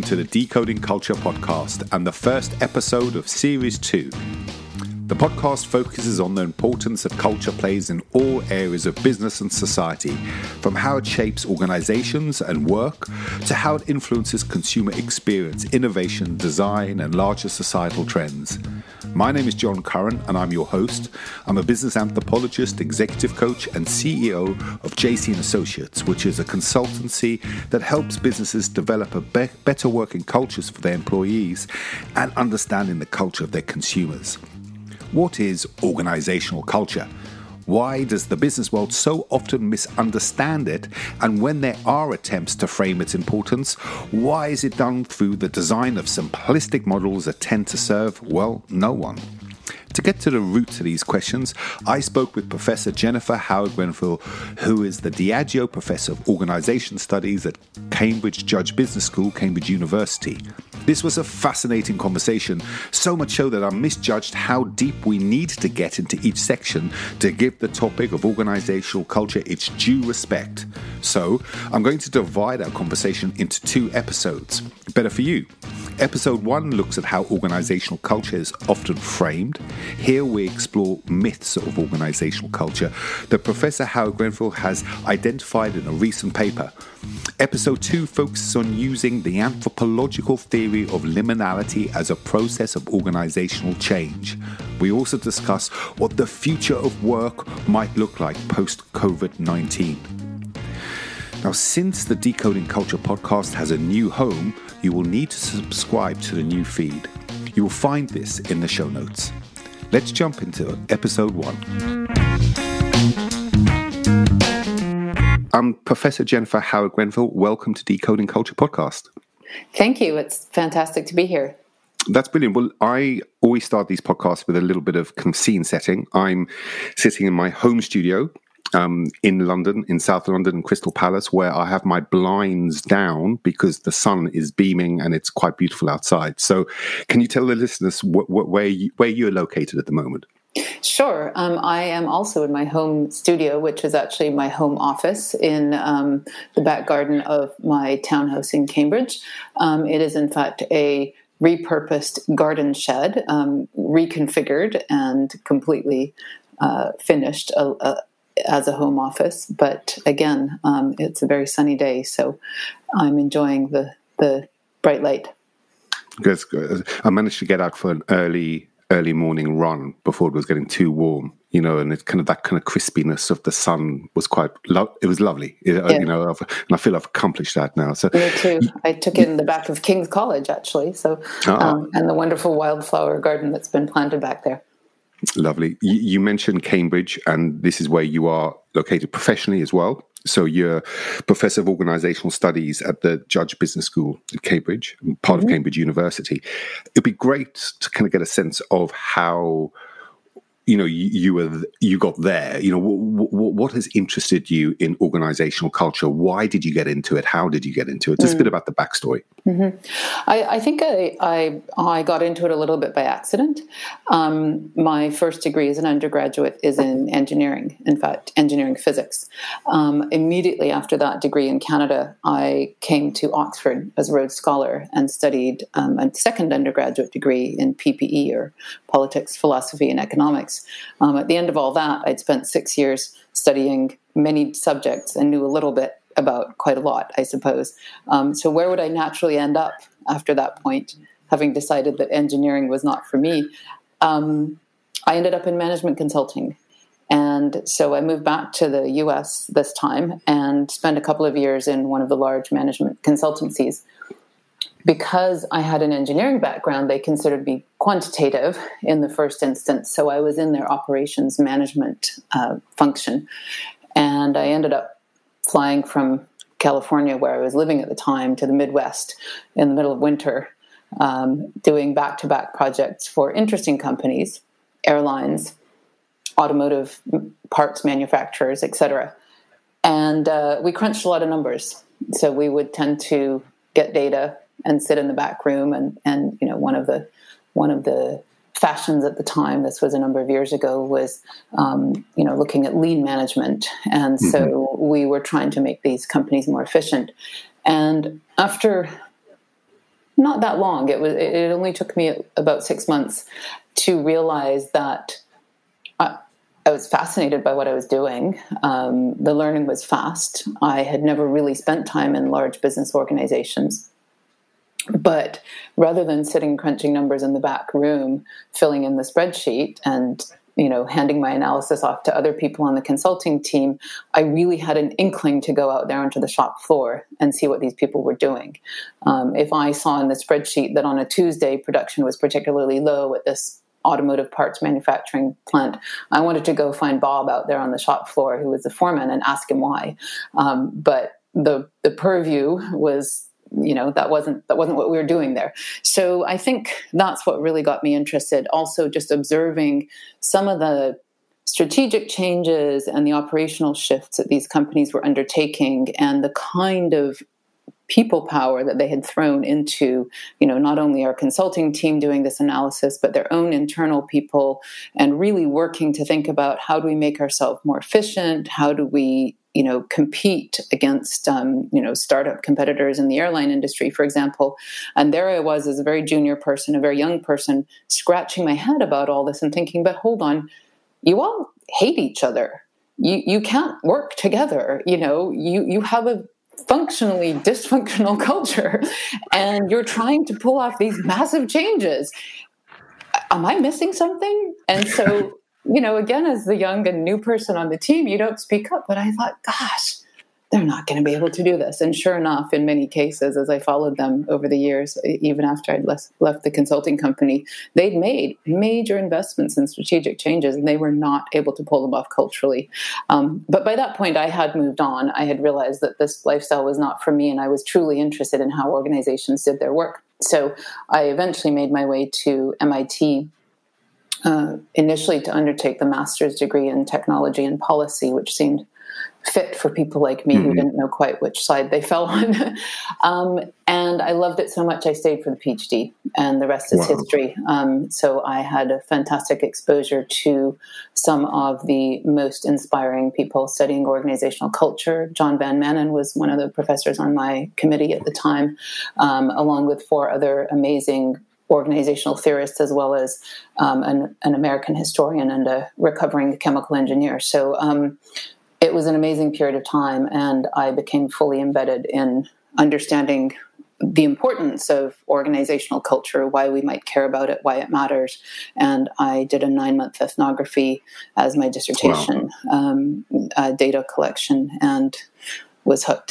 to the Decoding Culture podcast and the first episode of Series 2. The podcast focuses on the importance that culture plays in all areas of business and society, from how it shapes organizations and work to how it influences consumer experience, innovation, design, and larger societal trends. My name is John Curran, and I'm your host. I'm a business anthropologist, executive coach, and CEO of JC & Associates, which is a consultancy that helps businesses develop better working cultures for their employees and understanding the culture of their consumers. What is organizational culture? Why does the business world so often misunderstand it? And when there are attempts to frame its importance, why is it done through the design of simplistic models that tend to serve, well, no one? To get to the root of these questions, I spoke with Professor Jennifer Howard-Grenfell, who is the Diageo Professor of Organization Studies at Cambridge Judge Business School, Cambridge University. This was a fascinating conversation, so much so that I misjudged how deep we need to get into each section to give the topic of organizational culture its due respect. So, I'm going to divide our conversation into 2 episodes. Better for you. Episode 1 looks at how organizational culture is often framed. Here we explore myths of organizational culture that Professor Howard-Grenfell has identified in a recent paper. Episode 2 focuses on using the anthropological theory of liminality as a process of organizational change. We also discuss what the future of work might look like post-COVID-19. Now, since the Decoding Culture podcast has a new home, you will need to subscribe to the new feed. You will find this in the show notes. Let's jump into episode 1. Professor Jennifer Howard-Grenfell, welcome to Decoding Culture podcast. Thank you. It's fantastic to be here. That's brilliant. Well, I always start these podcasts with a little bit of scene setting. I'm sitting in my home studio in London, in South London, in Crystal Palace, where I have my blinds down because the sun is beaming and it's quite beautiful outside. So can you tell the listeners where you're located at the moment? Sure. I am also in my home studio, which is actually my home office in the back garden of my townhouse in Cambridge. It is, in fact, a repurposed garden shed, reconfigured and completely finished as a home office. But again, it's a very sunny day, so I'm enjoying the bright light. Good. I managed to get out for an early morning run before it was getting too warm, and it's kind of that kind of crispiness of the sun was it was lovely, and I feel I've accomplished that now. So me too. I took in the back of King's College, actually, so and the wonderful wildflower garden that's been planted back there. Lovely. You mentioned Cambridge, and this is where you are located professionally as well. So you're Professor of Organizational Studies at the Judge Business School at Cambridge, part of Cambridge University. It'd be great to kind of get a sense of how you got there. What has interested you in organizational culture? Why did you get into it? How did you get into it? Just a bit about the backstory. Mm-hmm. I think I got into it a little bit by accident. My first degree as an undergraduate is in engineering, in fact, engineering physics. Immediately after that degree in Canada, I came to Oxford as a Rhodes Scholar and studied a second undergraduate degree in PPE, or Politics, Philosophy, and Economics. At the end of all that, I'd spent 6 years studying many subjects and knew a little bit about quite a lot, I suppose. So where would I naturally end up after that point, having decided that engineering was not for me? I ended up in management consulting. And so I moved back to the US this time and spent a couple of years in one of the large management consultancies. Because I had an engineering background, they considered me quantitative in the first instance. So I was in their operations management function. And I ended up flying from California, where I was living at the time, to the Midwest in the middle of winter, doing back-to-back projects for interesting companies, airlines, automotive parts manufacturers, etc. And we crunched a lot of numbers. So we would tend to get data and sit in the back room, and one of the fashions at the time, this was a number of years ago, was looking at lean management, and so we were trying to make these companies more efficient. And after not that long. It only took me about 6 months to realize that I was fascinated by what I was doing. The learning was fast. I had never really spent time in large business organizations. But rather than sitting crunching numbers in the back room, filling in the spreadsheet and handing my analysis off to other people on the consulting team, I really had an inkling to go out there onto the shop floor and see what these people were doing. If I saw in the spreadsheet that on a Tuesday production was particularly low at this automotive parts manufacturing plant, I wanted to go find Bob out there on the shop floor, who was the foreman, and ask him why. But the purview was, that wasn't what we were doing there. So I think that's what really got me interested. Also, just observing some of the strategic changes and the operational shifts that these companies were undertaking, and the kind of people power that they had thrown into, not only our consulting team doing this analysis, but their own internal people, and really working to think about how do we make ourselves more efficient? How do we compete against, startup competitors in the airline industry, for example. And there I was as a very junior person, a very young person, scratching my head about all this and thinking, but hold on, you all hate each other. You can't work together. You have a functionally dysfunctional culture, and you're trying to pull off these massive changes. Am I missing something? And so, again, as the young and new person on the team, you don't speak up. But I thought, gosh, they're not going to be able to do this. And sure enough, in many cases, as I followed them over the years, even after I'd left the consulting company, they'd made major investments in strategic changes, and they were not able to pull them off culturally. But by that point, I had moved on. I had realized that this lifestyle was not for me, and I was truly interested in how organizations did their work. So I eventually made my way to MIT, initially to undertake the master's degree in technology and policy, which seemed fit for people like me who didn't know quite which side they fell on. And I loved it so much, I stayed for the PhD, and the rest is history. So I had a fantastic exposure to some of the most inspiring people studying organizational culture. John Van Manen was one of the professors on my committee at the time, along with 4 other amazing organizational theorists, as well as an American historian and a recovering chemical engineer. So it was an amazing period of time, and I became fully embedded in understanding the importance of organizational culture, why we might care about it, why it matters. And I did a 9-month ethnography as my dissertation, data collection, and was hooked.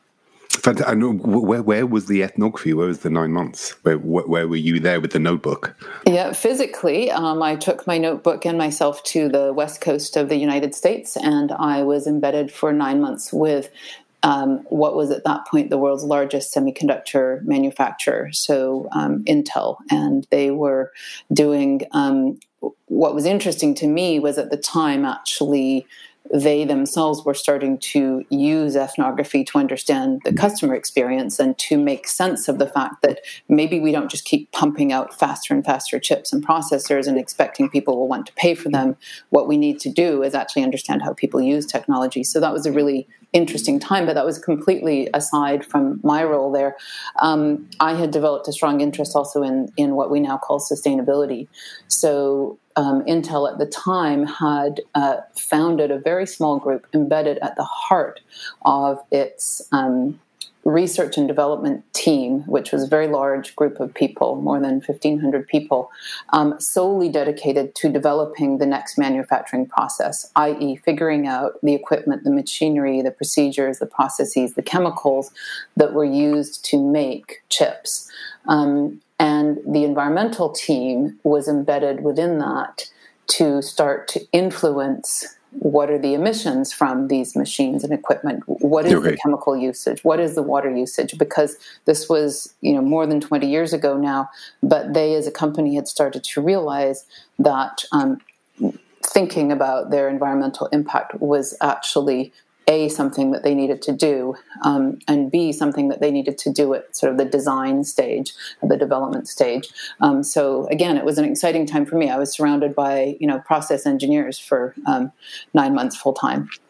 And where was the ethnography? Where was the 9 months? Where were you there with the notebook? Yeah, physically, I took my notebook and myself to the west coast of the United States, and I was embedded for 9 months with what was at that point the world's largest semiconductor manufacturer, so Intel. And they were doing, what was interesting to me was at the time actually they themselves were starting to use ethnography to understand the customer experience and to make sense of the fact that maybe we don't just keep pumping out faster and faster chips and processors and expecting people will want to pay for them. What we need to do is actually understand how people use technology. So that was a really interesting time, but that was completely aside from my role there. I had developed a strong interest also in what we now call sustainability. So Intel at the time had founded a very small group embedded at the heart of its research and development team, which was a very large group of people, more than 1,500 people, solely dedicated to developing the next manufacturing process, i.e. figuring out the equipment, the machinery, the procedures, the processes, the chemicals that were used to make chips. And the environmental team was embedded within that to start to influence what are the emissions from these machines and equipment, what is the chemical usage, what is the water usage, because this was more than 20 years ago now, but they as a company had started to realize that thinking about their environmental impact was actually A, something that they needed to do, and B, something that they needed to do at sort of the design stage, the development stage. So again, it was an exciting time for me. I was surrounded by, process engineers for 9 months full time.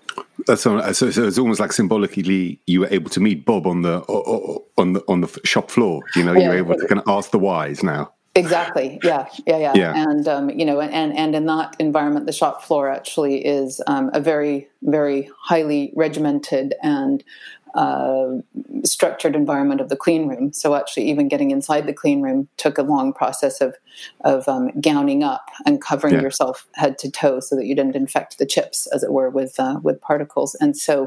So it's almost like symbolically you were able to meet Bob on the shop floor. You know, you're able to kind of ask the whys now. Exactly. Yeah. And and in that environment, the shop floor actually is a very, very highly regimented and structured environment of the clean room. So actually, even getting inside the clean room took a long process of gowning up and covering yourself head to toe so that you didn't infect the chips, as it were, with particles. And so,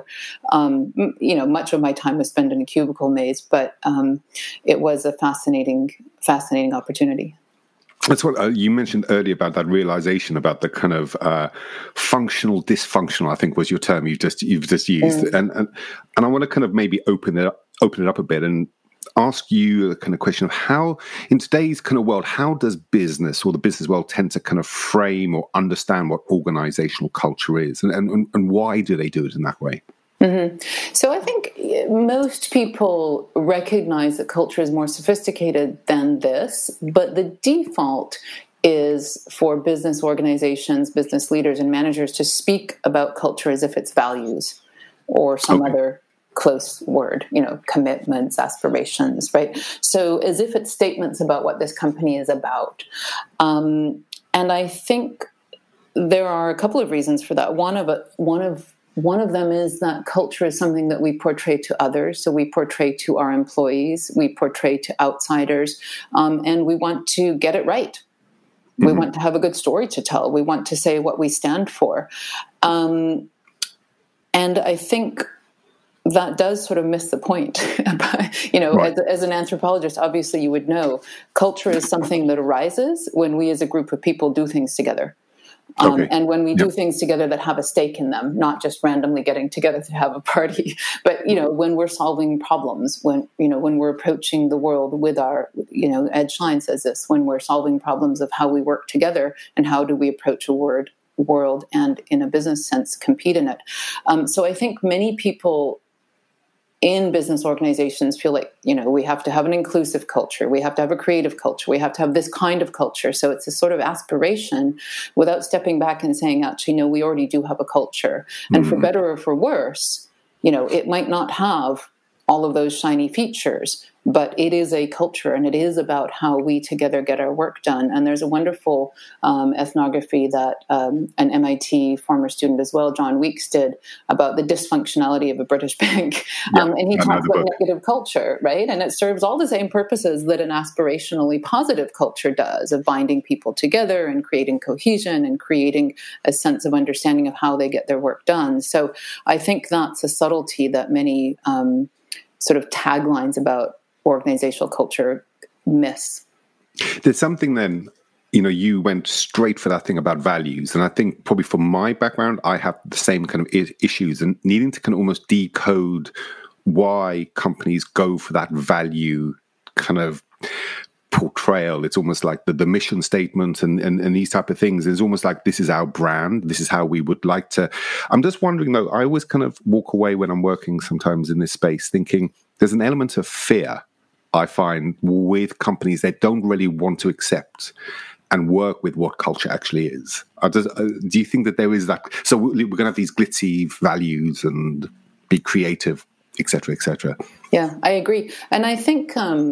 much of my time was spent in a cubicle maze, but it was a fascinating opportunity. That's what you mentioned earlier about that realization about the kind of functional dysfunctional, I think was your term you've just used, and I want to kind of maybe open it up a bit and ask you a kind of question of how, in today's kind of world, how does business or the business world tend to kind of frame or understand what organizational culture is, and why do they do it in that way? Mm-hmm. So I think most people recognize that culture is more sophisticated than this, but the default is for business organizations, business leaders, and managers to speak about culture as if it's values or some other close word, commitments, aspirations, right? So as if it's statements about what this company is about. And I think there are a couple of reasons for that. One of them is that culture is something that we portray to others. So we portray to our employees, we portray to outsiders, and we want to get it right. We want to have a good story to tell. We want to say what we stand for. And I think that does sort of miss the point. Right. As an anthropologist, obviously you would know culture is something that arises when we as a group of people do things together. And when we do things together that have a stake in them, not just randomly getting together to have a party, but, when we're solving problems, when we're approaching the world with our, Ed Schein says this, when we're solving problems of how we work together and how do we approach a world and in a business sense, compete in it. So I think many people in business organizations feel like, we have to have an inclusive culture. We have to have a creative culture. We have to have this kind of culture. So it's a sort of aspiration without stepping back and saying, actually, no, we already do have a culture. And for better or for worse, it might not have all of those shiny features, but it is a culture and it is about how we together get our work done. And there's a wonderful ethnography that an MIT former student as well, John Weeks, did about the dysfunctionality of a British bank. And he talks about negative culture, right? And it serves all the same purposes that an aspirationally positive culture does, of binding people together and creating cohesion and creating a sense of understanding of how they get their work done. So I think that's a subtlety that many sort of taglines about organizational culture miss. There's something then, you went straight for that thing about values. And I think probably from my background, I have the same kind of issues and needing to kind of almost decode why companies go for that value kind of portrayal. It's almost like the mission statement and these type of things. It's almost like this is our brand. This is how we would like to. I'm just wondering though, I always kind of walk away when I'm working sometimes in this space thinking there's an element of fear I find with companies that don't really want to accept and work with what culture actually is. Do you think that there is that? So we're going to have these glitzy values and be creative, et cetera, et cetera. Yeah, I agree. And I think,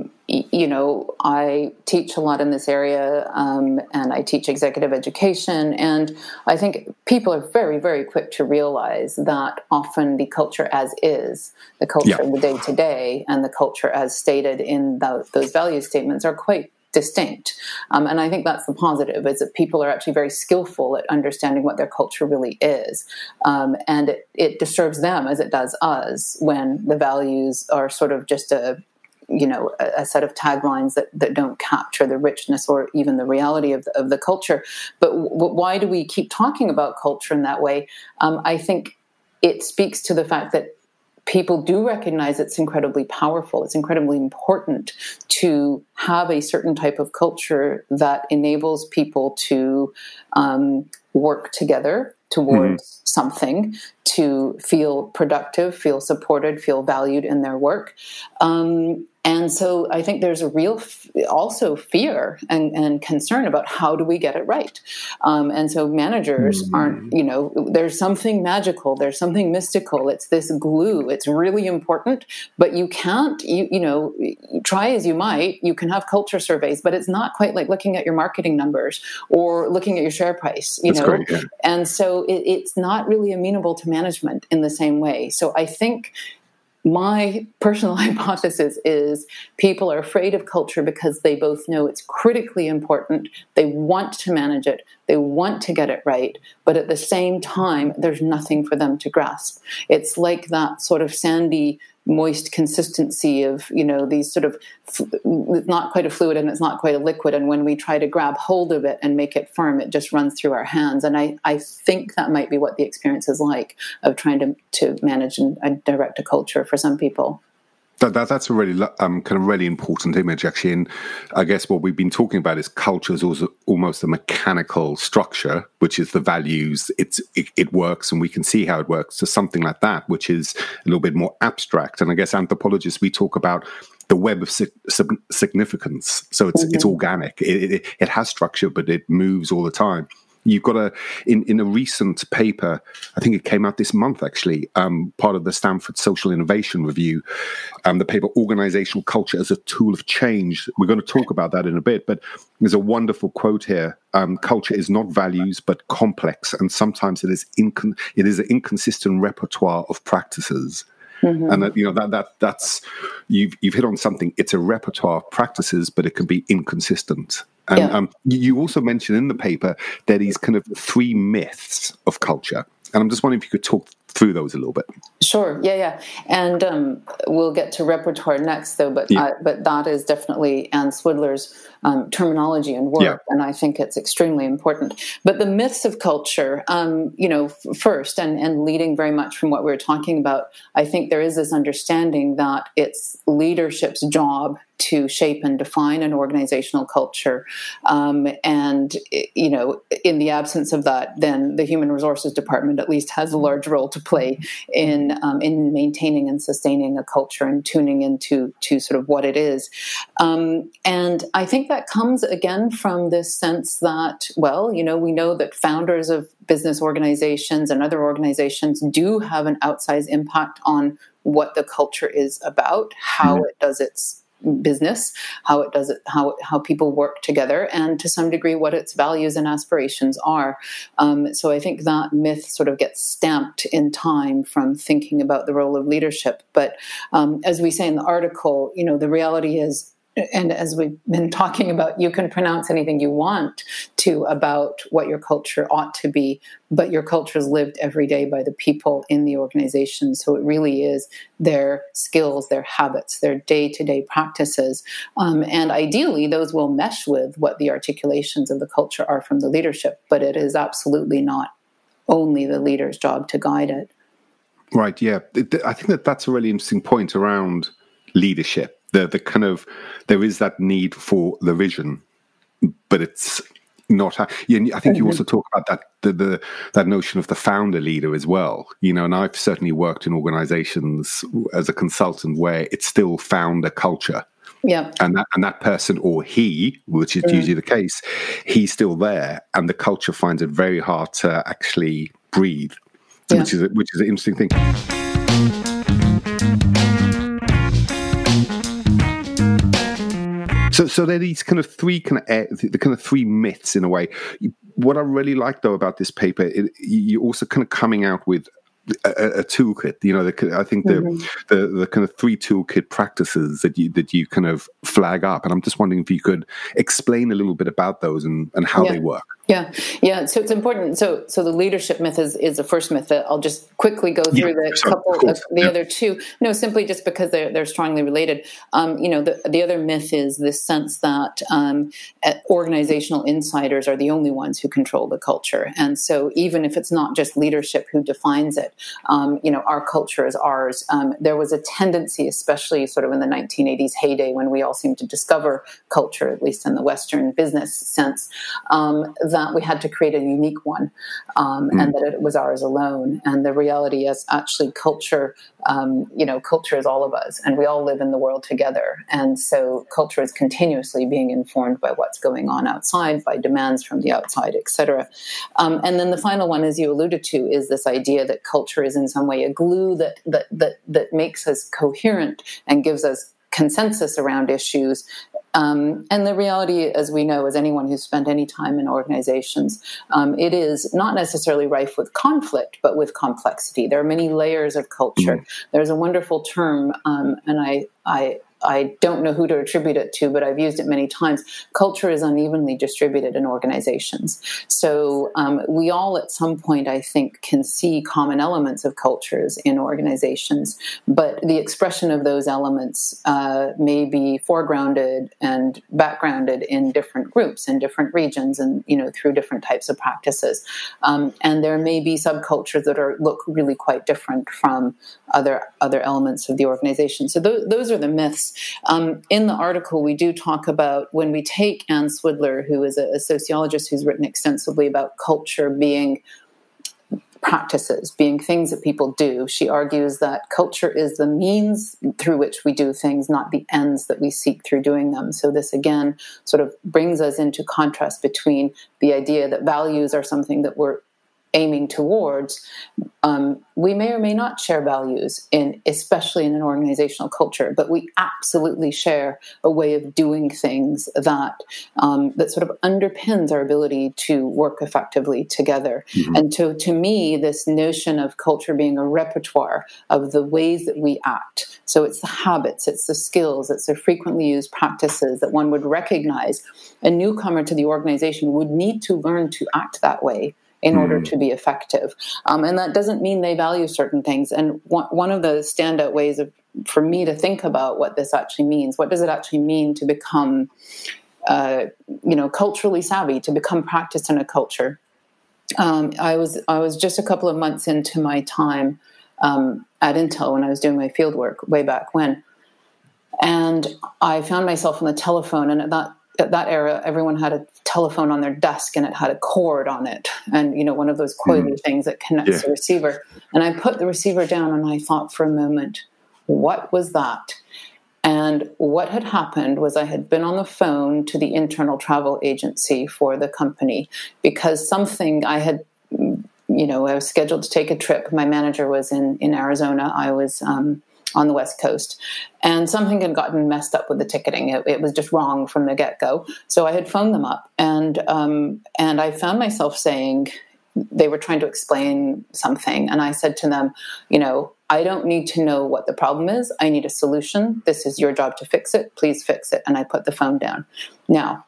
I teach a lot in this area and I teach executive education. And I think people are very, very quick to realize that often the culture as is, the culture in the day-to-day and the culture as stated in those value statements are quite distinct. And I think that's the positive, is that people are actually very skillful at understanding what their culture really is. And it disturbs them as it does us when the values are sort of just a set of taglines that don't capture the richness or even the reality of the culture. But why do we keep talking about culture in that way? I think it speaks to the fact that people do recognize it's incredibly powerful. It's incredibly important to have a certain type of culture that enables people to work together towards something, to feel productive, feel supported, feel valued in their work. And so I think there's a real also fear and concern about how do we get it right. And so managers aren't, there's something magical, there's something mystical. It's this glue. It's really important, but you can't, try as you might, you can have culture surveys, but it's not quite like looking at your marketing numbers or looking at your share price, That's great, yeah. And so it's not really amenable to management in the same way. So I think my personal hypothesis is people are afraid of culture because they both know it's critically important. They want to manage it. They want to get it right. But at the same time, there's nothing for them to grasp. It's like that sort of sandy, moist consistency of, these sort of, it's not quite a fluid and it's not quite a liquid. And when we try to grab hold of it and make it firm, it just runs through our hands. And I think that might be what the experience is like of trying to manage and direct a culture for some people. That's a really kind of really important image, actually. And I guess what we've been talking about is culture is also almost a mechanical structure, which is the values. It works, and we can see how it works. To something like that, which is a little bit more abstract. And I guess anthropologists, we talk about the web of significance. So it's organic. It has structure, but it moves all the time. You've got in a recent paper, I think it came out this month actually, part of the Stanford Social Innovation Review, the paper Organizational Culture as a Tool of Change. We're going to talk about that in a bit, but there's a wonderful quote here. Culture is not values, but complex, and sometimes it is an inconsistent repertoire of practices. And that's you've hit on something. It's a repertoire of practices, but it can be inconsistent. And you also mentioned in the paper that these kind of 3 myths of culture. And I'm just wondering if you could talk through those a little bit. Sure. Yeah. And we'll get to repertoire next, though. But that is definitely Anne Swidler's terminology and work, and I think it's extremely important. But the myths of culture, first, and leading very much from what we were talking about, I think there is this understanding that it's leadership's job to shape and define an organizational culture. And, in the absence of that, then the Human Resources Department at least has a large role to play in maintaining and sustaining a culture and tuning into sort of what it is. And I think that comes again from this sense that, we know that founders of business organizations and other organizations do have an outsized impact on what the culture is about, how it does its business, how it does it, how people work together, and to some degree what its values and aspirations are. So I think that myth sort of gets stamped in time from thinking about the role of leadership. But as we say in the article, the reality is, and as we've been talking about, you can pronounce anything you want to about what your culture ought to be, but your culture is lived every day by the people in the organization. So it really is their skills, their habits, their day-to-day practices. And ideally, those will mesh with what the articulations of the culture are from the leadership, but it is absolutely not only the leader's job to guide it. Right, yeah. I think that's a really interesting point around leadership. The kind of, there is that need for the vision, but it's not. I think you also talk about that notion of the founder leader as well. And I've certainly worked in organizations as a consultant where it's still founder culture. Yeah, and that person, or he, which is usually the case, he's still there, and the culture finds it very hard to actually breathe, which is an interesting thing. So there are these kind of three myths in a way. What I really like though about this paper, you're also kind of coming out with a toolkit. I think the kind of 3 toolkit practices that you kind of flag up, and I'm just wondering if you could explain a little bit about those and how they work. Yeah. So it's important. So the leadership myth is the first myth. I'll just quickly go through the other 2. No, simply just because they're strongly related. The other myth is this sense that organizational insiders are the only ones who control the culture, and so even if it's not just leadership who defines it, Our culture is ours. There was a tendency, especially sort of in the 1980s heyday when we all seemed to discover culture, at least in the Western business sense, that we had to create a unique one, and that it was ours alone. And the reality is actually culture, culture is all of us, and we all live in the world together. And so culture is continuously being informed by what's going on outside, by demands from the outside, etc. And then the final one, as you alluded to, is this idea that culture is in some way a glue that makes us coherent and gives us consensus around issues. And the reality, as we know, as anyone who's spent any time in organizations, it is not necessarily rife with conflict, but with complexity. There are many layers of culture. There's a wonderful term, and I don't know who to attribute it to, but I've used it many times. Culture is unevenly distributed in organizations. So we all at some point, I think, can see common elements of cultures in organizations, but the expression of those elements may be foregrounded and backgrounded in different groups, in different regions, and through different types of practices. And there may be subcultures that look really quite different from other elements of the organization. So those are the myths. In the article, we do talk about, when we take Anne Swidler, who is a sociologist who's written extensively about culture being practices, being things that people do. She argues that culture is the means through which we do things, not the ends that we seek through doing them. So this, again, sort of brings us into contrast between the idea that values are something that we're aiming towards. We may or may not share values, especially in an organizational culture, but we absolutely share a way of doing things that sort of underpins our ability to work effectively together. Mm-hmm. And to me, this notion of culture being a repertoire of the ways that we act. So it's the habits, it's the skills, it's the frequently used practices that one would recognize. A newcomer to the organization would need to learn to act that way in order to be effective. And that doesn't mean they value certain things. And one of the standout ways for me to think about what this actually means, what does it actually mean to become, culturally savvy, to become practiced in a culture? I was just a couple of months into my time at Intel when I was doing my field work way back when. And I found myself on the telephone, and at that era, everyone had a telephone on their desk and it had a cord on it. And, one of those coily things that connects the receiver. And I put the receiver down and I thought for a moment, what was that? And what had happened was I had been on the phone to the internal travel agency for the company because something I had, I was scheduled to take a trip. My manager was in Arizona. I was on the West Coast, and something had gotten messed up with the ticketing. It was just wrong from the get-go. So I had phoned them up, and I found myself saying, they were trying to explain something, and I said to them, I don't need to know what the problem is. I need a solution. This is your job to fix it. Please fix it. And I put the phone down. Now,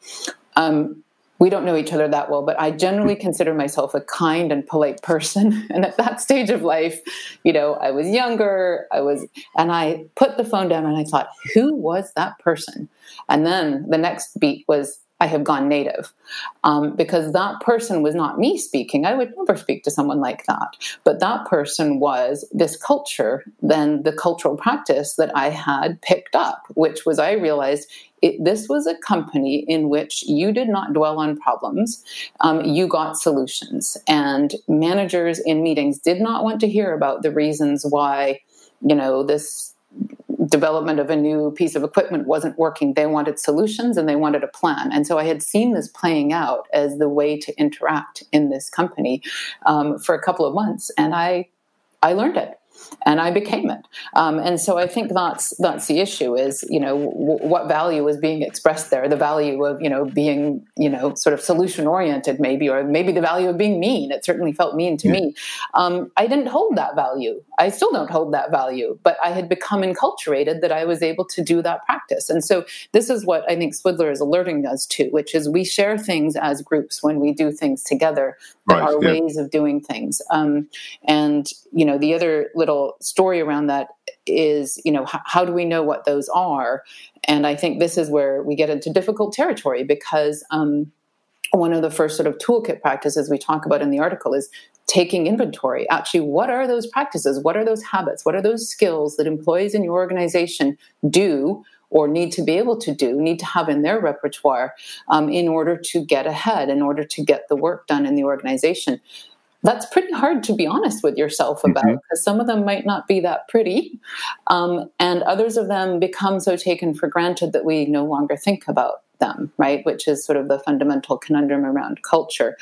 we don't know each other that well, but I generally consider myself a kind and polite person. And at that stage of life, I was younger, and I put the phone down and I thought, who was that person? And then the next beat was, I have gone native, because that person was not me speaking. I would never speak to someone like that. But that person was this culture, then the cultural practice that I had picked up, which was, I realized this was a company in which you did not dwell on problems. You got solutions. And managers in meetings did not want to hear about the reasons why, this development of a new piece of equipment wasn't working. They wanted solutions and they wanted a plan. And so I had seen this playing out as the way to interact in this company for a couple of months. And I learned it. And I became it. And so I think that's the issue is, what value is being expressed there, the value of, being, sort of solution oriented maybe, or maybe the value of being mean. It certainly felt mean to me. I didn't hold that value. I still don't hold that value, but I had become enculturated that I was able to do that practice. And so this is what I think Swidler is alerting us to, which is we share things as groups when we do things together that are ways of doing things. And, the other little story around that is, how do we know what those are? And I think this is where we get into difficult territory because one of the first sort of toolkit practices we talk about in the article is taking inventory. Actually, what are those practices? What are those habits? What are those skills that employees in your organization do or need to be able to do, need to have in their repertoire in order to get ahead, in order to get the work done in the organization? That's pretty hard to be honest with yourself about, because some of them might not be that pretty. And others of them become so taken for granted that we no longer think about them, right? Which is sort of the fundamental conundrum around culture.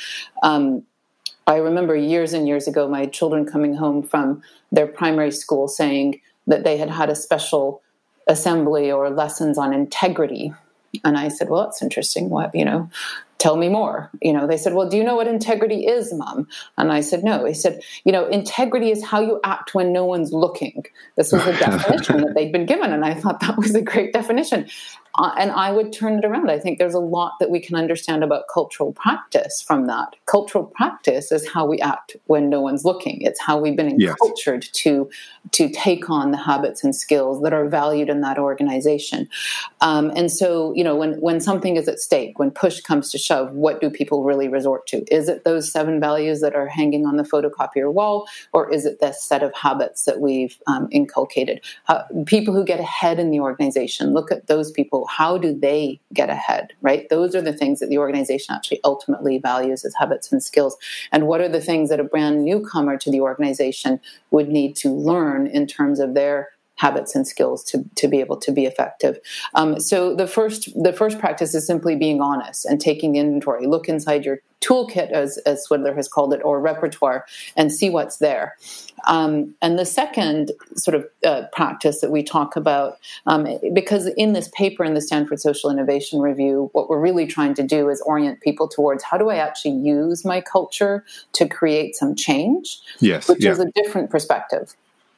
I remember years and years ago, my children coming home from their primary school saying that they had had a special assembly or lessons on integrity. And I said, well, that's interesting. What, tell me more. They said, well, do you know what integrity is, Mom? And I said, no. He said, integrity is how you act when no one's looking. This was the definition that they'd been given. And I thought that was a great definition. And I would turn it around. I think there's a lot that we can understand about cultural practice from that. Cultural practice is how we act when no one's looking. It's how we've been encultured to take on the habits and skills that are valued in that organization. And so, when something is at stake, when push comes to shove, what do people really resort to? Is it those 7 values that are hanging on the photocopier wall, or is it this set of habits that we've inculcated? People who get ahead in the organization, look at those people. How do they get ahead, right? Those are the things that the organization actually ultimately values as habits and skills. And what are the things that a brand newcomer to the organization would need to learn in terms of their habits and skills to be able to be effective. So the first practice is simply being honest and taking the inventory. Look inside your toolkit, as Swidler has called it, or repertoire, and see what's there. And the second sort of practice that we talk about, because in this paper in the Stanford Social Innovation Review, what we're really trying to do is orient people towards how do I actually use my culture to create some change, which is a different perspective.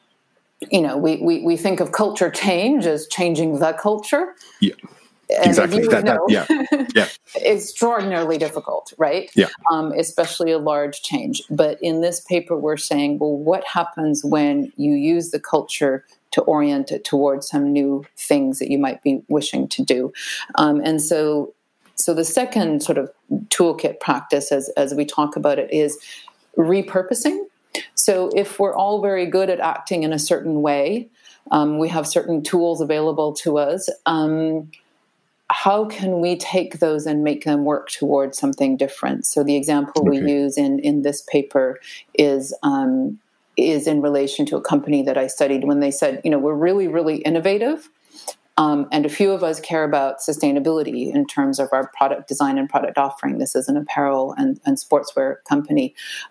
We think of culture change as changing the culture. Yeah, exactly. Extraordinarily difficult, right? Yeah. Especially a large change. But in this paper, we're saying, well, what happens when you use the culture to orient it towards some new things that you might be wishing to do? And so the second sort of toolkit practice, as we talk about it, is repurposing. So if we're all very good at acting in a certain way, we have certain tools available to us, how can we take those and make them work towards something different? So the example we use in this paper is in relation to a company that I studied when they said, we're really, really innovative. And a few of us care about sustainability in terms of our product design and product offering. This is an apparel and sportswear company.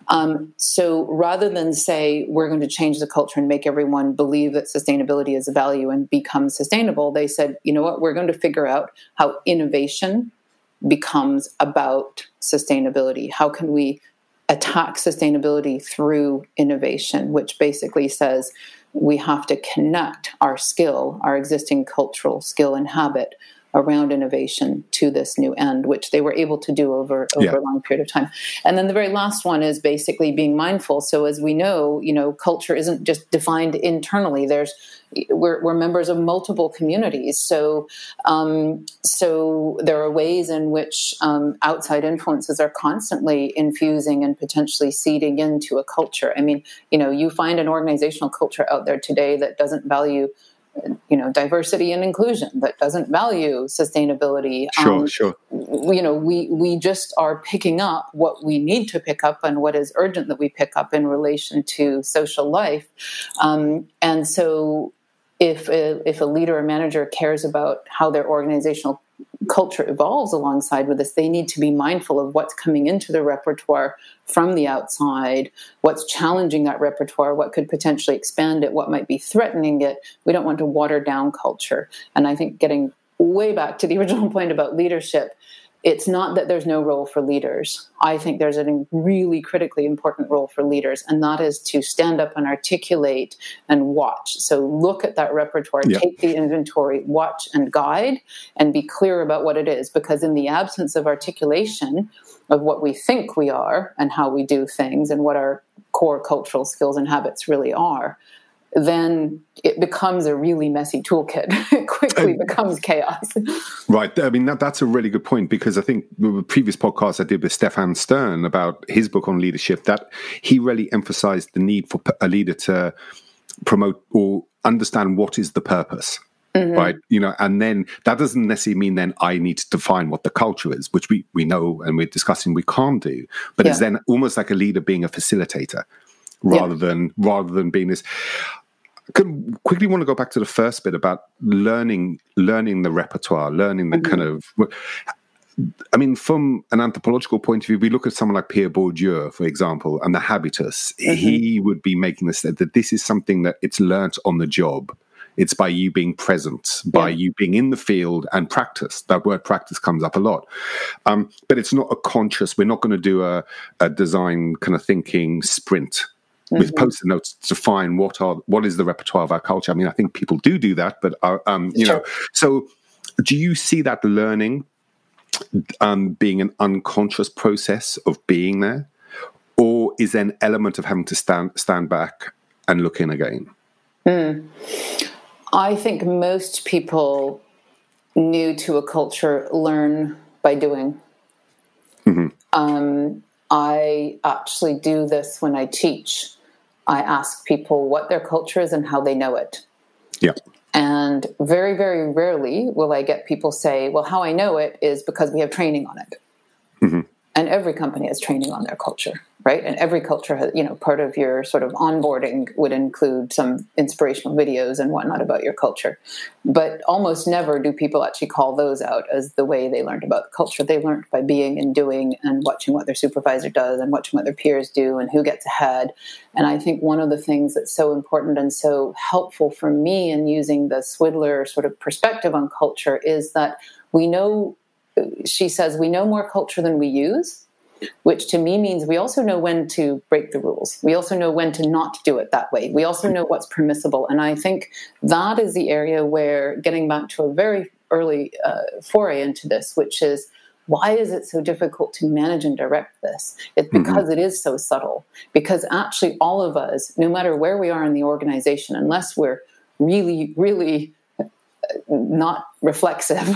So rather than say we're going to change the culture and make everyone believe that sustainability is a value and become sustainable, they said, you know what, we're going to figure out how innovation becomes about sustainability. How can we attack sustainability through innovation, which basically says, we have to connect our skill, our existing cultural skill and habit around innovation to this new end, which they were able to do over a long period of time. And then the very last one is basically being mindful. So as we know, culture isn't just defined internally. We're members of multiple communities. So there are ways in which outside influences are constantly infusing and potentially seeding into a culture. I mean, you find an organizational culture out there today that doesn't value diversity and inclusion, that doesn't value sustainability. Sure. We just are picking up what we need to pick up and what is urgent that we pick up in relation to social life. And so if a leader or manager cares about how their organizational culture evolves alongside with this, they need to be mindful of what's coming into the repertoire from the outside, what's challenging that repertoire, what could potentially expand it, what might be threatening it. We don't want to water down culture. And I think getting way back to the original point about leadership, it's not that there's no role for leaders. I think there's a really critically important role for leaders, and that is to stand up and articulate and watch. So look at that repertoire, take the inventory, watch and guide, and be clear about what it is. Because in the absence of articulation of what we think we are and how we do things and what our core cultural skills and habits really are, then it becomes a really messy toolkit. It quickly becomes chaos. Right. I mean, that's a really good point, because I think the previous podcast I did with Stefan Stern about his book on leadership, that he really emphasized the need for a leader to promote or understand what is the purpose. Right. And then that doesn't necessarily mean then I need to define what the culture is, which we know and we're discussing we can't do. But it's then almost like a leader being a facilitator rather than being this. Quickly want to go back to the first bit about learning the repertoire, learning the kind of. I mean, from an anthropological point of view, we look at someone like Pierre Bourdieu, for example, and the habitus. He would be making this that this is something that it's learnt on the job. It's by you being present, by you being in the field and practice. That word practice comes up a lot. But it's not a conscious, we're not going to do a design kind of thinking sprint with Post-it notes to define what is the repertoire of our culture. I mean, I think people do that, but, know. So do you see that learning being an unconscious process of being there? Or is there an element of having to stand back and look in again? I think most people new to a culture learn by doing. I actually do this when I teach. I ask people what their culture is and how they know it. Yeah. And very, very rarely will I get people say, well, how I know it is because we have training on it. And every company has training on their culture, right? And every culture has, part of your sort of onboarding would include some inspirational videos and whatnot about your culture. But almost never do people actually call those out as the way they learned about the culture. They learned by being and doing and watching what their supervisor does and watching what their peers do and who gets ahead. And I think one of the things that's so important and so helpful for me in using the Swidler sort of perspective on culture is that we know, she says, we know more culture than we use, which to me means we also know when to break the rules. We also know when to not do it that way. We also know what's permissible. And I think that is the area where, getting back to a very early foray into this, which is, why is it so difficult to manage and direct this? It's because it is so subtle. Because actually all of us, no matter where we are in the organization, unless we're really, really not reflexive,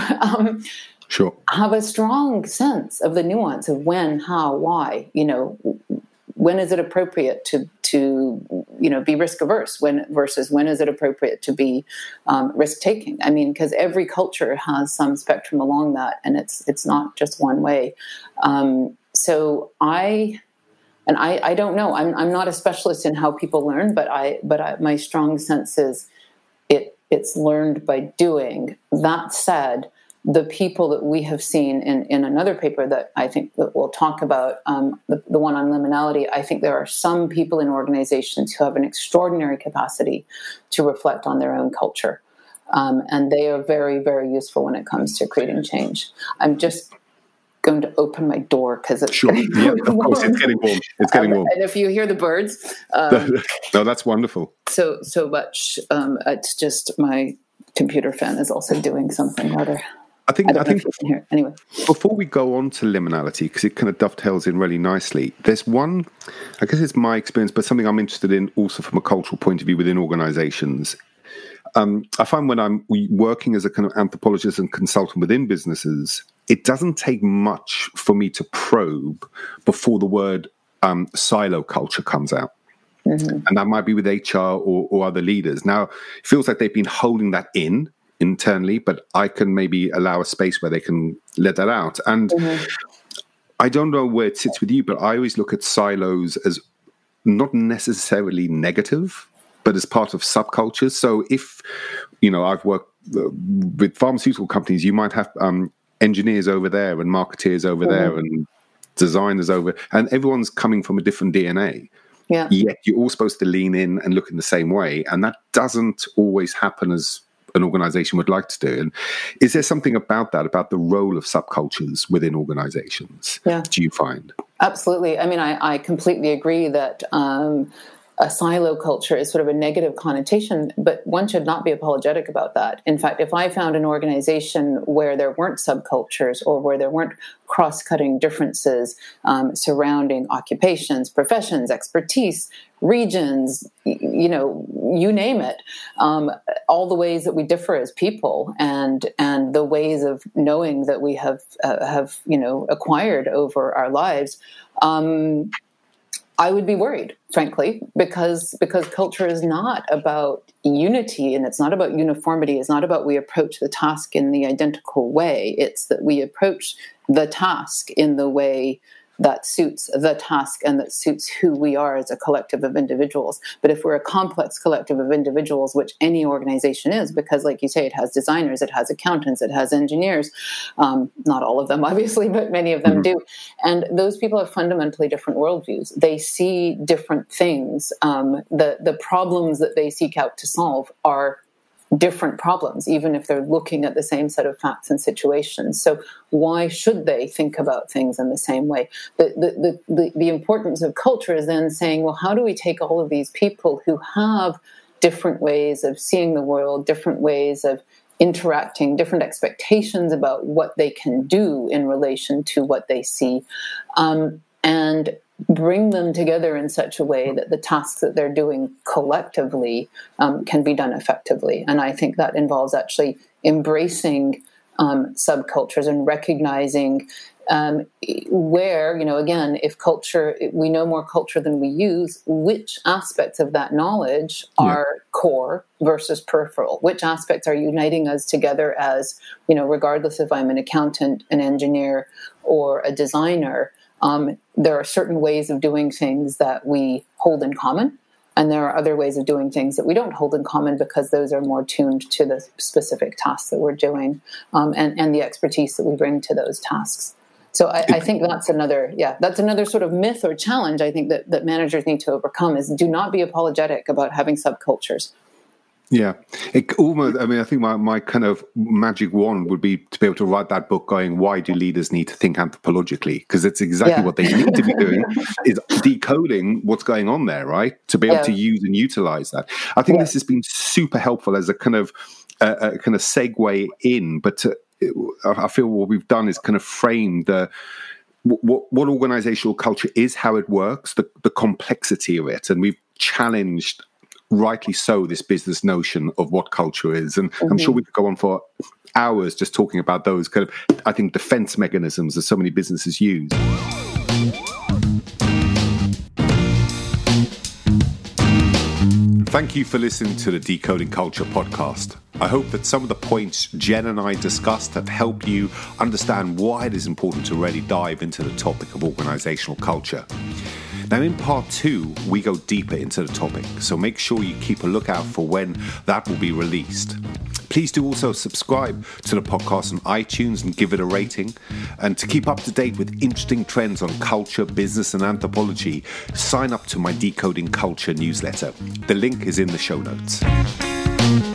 have a strong sense of the nuance of when, how, why. When is it appropriate to be risk averse? Versus when is it appropriate to be risk taking? I mean, because every culture has some spectrum along that, and it's not just one way. So I don't know. I'm not a specialist in how people learn, but my strong sense is it's learned by doing. That said, the people that we have seen in another paper that I think that we'll talk about, the one on liminality, I think there are some people in organizations who have an extraordinary capacity to reflect on their own culture. And they are very, very useful when it comes to creating change. I'm just going to open my door because it's getting of course, it's getting warm. It's getting warm. And if you hear the birds... no, that's wonderful. So much. It's just my computer fan is also doing something rather... I think anyway. Before we go on to liminality, because it kind of dovetails in really nicely, there's one, I guess it's my experience, but something I'm interested in also from a cultural point of view within organizations. I find when I'm working as a kind of anthropologist and consultant within businesses, it doesn't take much for me to probe before the word silo culture comes out. And that might be with HR or other leaders. Now, it feels like they've been holding that in internally, but I can maybe allow a space where they can let that out. And I don't know where it sits with you, but I always look at silos as not necessarily negative, but as part of subcultures. So if, I've worked with pharmaceutical companies, you might have engineers over there and marketeers over there and designers over, and everyone's coming from a different DNA. Yeah. Yet you're all supposed to lean in and look in the same way. And that doesn't always happen as an organization would like to do. And is there something about that, about the role of subcultures within organizations? Yeah. Do you find? Absolutely. I mean, I completely agree that a silo culture is sort of a negative connotation, but one should not be apologetic about that. In fact, if I found an organization where there weren't subcultures or where there weren't cross-cutting differences surrounding occupations, professions, expertise, regions, you name it, all the ways that we differ as people and the ways of knowing that we have acquired over our lives, I would be worried, frankly, because culture is not about unity and it's not about uniformity. It's not about we approach the task in the identical way. It's that we approach the task in the way that suits the task and that suits who we are as a collective of individuals. But if we're a complex collective of individuals, which any organization is, because like you say, it has designers, it has accountants, it has engineers, not all of them, obviously, but many of them do. And those people have fundamentally different worldviews. They see different things. The problems that they seek out to solve are different problems, even if they're looking at the same set of facts and situations. So why should they think about things in the same way? The importance of culture is then saying, well, how do we take all of these people who have different ways of seeing the world, different ways of interacting, different expectations about what they can do in relation to what they see, and bring them together in such a way that the tasks that they're doing collectively can be done effectively. And I think that involves actually embracing subcultures and recognizing where, again, if culture, we know more culture than we use, which aspects of that knowledge are core versus peripheral, which aspects are uniting us together as, regardless if I'm an accountant, an engineer, or a designer. There are certain ways of doing things that we hold in common, and there are other ways of doing things that we don't hold in common because those are more tuned to the specific tasks that we're doing, and the expertise that we bring to those tasks. So I think that's another sort of myth or challenge I think that managers need to overcome is do not be apologetic about having subcultures. Yeah, I think my kind of magic wand would be to be able to write that book going, why do leaders need to think anthropologically? Because it's exactly what they need to be doing is decoding what's going on there, right? To be able to use and utilize that. I think this has been super helpful as a kind of segue in, but I feel what we've done is kind of frame what organizational culture is, how it works, the complexity of it, and we've challenged, rightly so, this business notion of what culture is. And I'm sure we could go on for hours just talking about those kind of, I think, defense mechanisms that so many businesses use. Thank you for listening to the Decoding Culture podcast. I hope that some of the points Jen and I discussed have helped you understand why it is important to really dive into the topic of organizational culture. Now, in part 2, we go deeper into the topic, so make sure you keep a lookout for when that will be released. Please do also subscribe to the podcast on iTunes and give it a rating. And to keep up to date with interesting trends on culture, business, and anthropology, sign up to my Decoding Culture newsletter. The link is in the show notes.